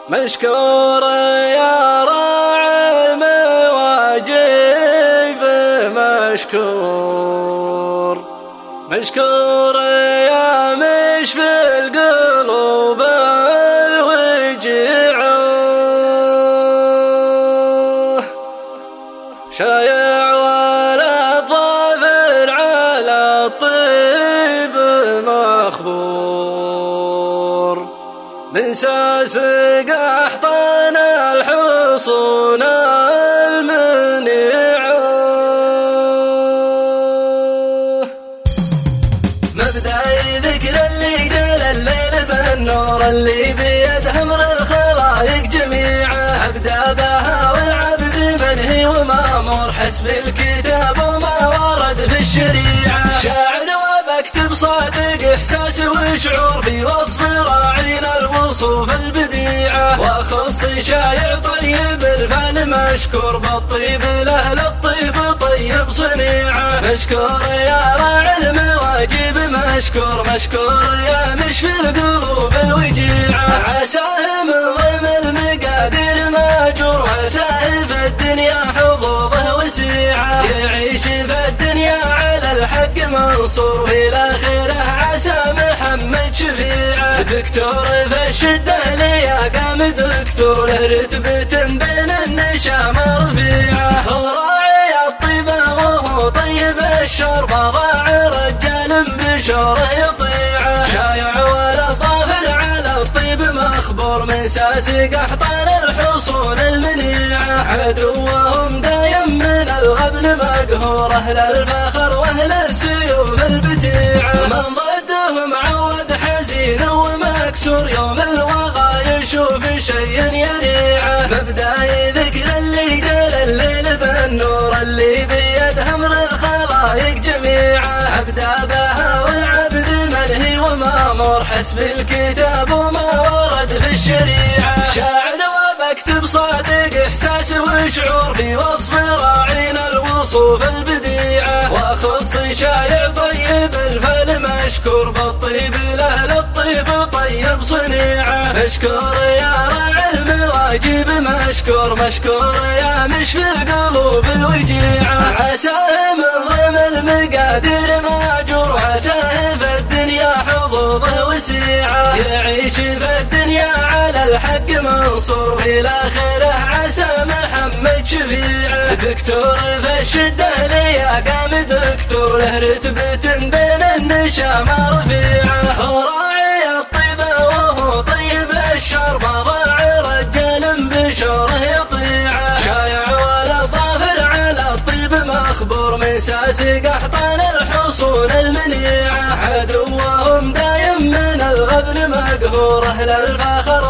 مشكور يا راعي المواجب مشكور، مشكور يا مشفي القلوب الوجيع، شايع ولا ظافر على الطيب مخبور، من ساسق أحطان الحصون المنيعة، مبدأ ذكر اللي جل الليل بالنور اللي بيد أمر الخلايق جميعا، أبدأ بها والعبد منهي ومامور حسب الكتاب وما ورد في الشريعة، شاعر وبكتب صادق إحساس وشعور في وصف راعينا الوصوف البديعة، وأخص شايع طيب الفعل مشكور بالطيب لأهل الطيب طيب صنيعة، مشكور يا راعي المواجب مشكور، مشكور يا مشفي القلوب الوجيعة، عساه من ضمن المقادير ماجور، عساه في الدنيا حظوظه وسيعة، يعيش في الدنيا على الحق منصور، في الآخرة عسى محمد شفيعة، دكتور في الشدة لياقام دكتور له رتبة بين النشام رفيعة، راعي الطيبة وهو طيب الشربة، ضاع رجال بشوره يطيعه، شايع ولا ظافر على الطيب مخبور، من ساسق أحطان الحصون المنيعة، عدوهم دايم من الغبن مقهور، أهل الفخر وأهل السيوف البتيعة، من ضدهم عود حزين ومكسور، يوم الوغى يشوف شيء يريعه، مبدأ ذكر اللي جل الليل بالنور اللي بيد أمر الخلايق جميعا، أبدأ بها والعبد منهي ومامور حسب الكتاب وما ورد في الشريعة، شاعر وبكتب صادق إحساس وشعور في وصف راعينا الوصوف البديعة، وأخص شايع طيب الفعل مشكور بالطيب لأهل الطيب طيب صنيعة، مشكور يا راعي المواجب مشكور، مشكور يا مشفي القلوب الوجيعة، عساه من ضمن المقادير ماجور، عساه في الدنيا حظوظه وسيعة، يعيش في الدنيا على الحق منصور، في الآخرة عسى محمد شفيعة، دكتور في الشدة لياقام دكتور له رتبة بين النشام رفيعة، راعي الطيبة وهو طيب الشربة، ضاع رجال بشوره يطيعه، شايع ولا ظافر على الطيب مخبور، من ساسق أحطان الحصون المنيعة، عدوهم دايم من الغبن مقهور، أهل الفخر